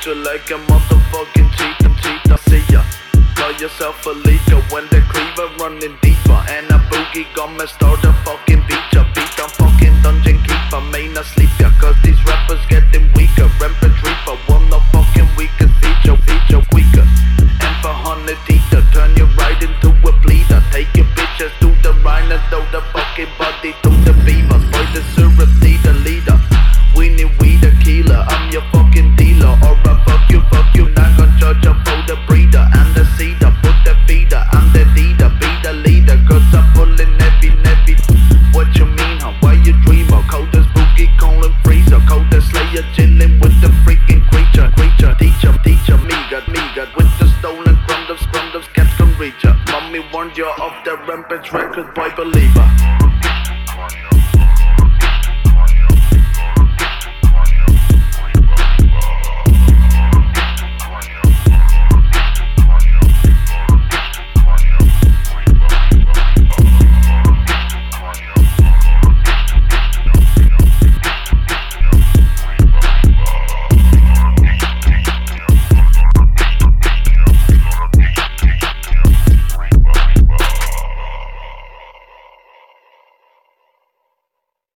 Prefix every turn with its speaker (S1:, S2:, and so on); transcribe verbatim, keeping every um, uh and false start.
S1: feel like a motherfucking cheat and cheat. I see ya. Call yourself a leaker when the cleaver running deeper. And a boogie gonna start a fucking beat ya. Beat on fucking dungeon keeper. May not sleep ya, cause these rappers getting weaker. Rampant reaper, one of fucking weakest feature, feature weaker. And for hundred teeter, turn you right into a bleeder. Take your bitches to the rhino, throw the fucking body to the beavers. Boy, the surety, the leader. We need weed, a killer. I'm your fucking dealer. Or I fuck you, fuck you. Not gonna judge up for the breeder and the seeder. Put the feeder, I'm the leader. Be the leader, cause I'm pulling heavy, heavy. What you mean, huh? Why you dreamer? Cold as boogie, calling freezer. Cold as slayer, chilling with the freaking creature. Creature, teacher, teacher. Me got, me got with the stolen crumbles, crumbles, cats can reach ya. Mommy warned you of the rampage record.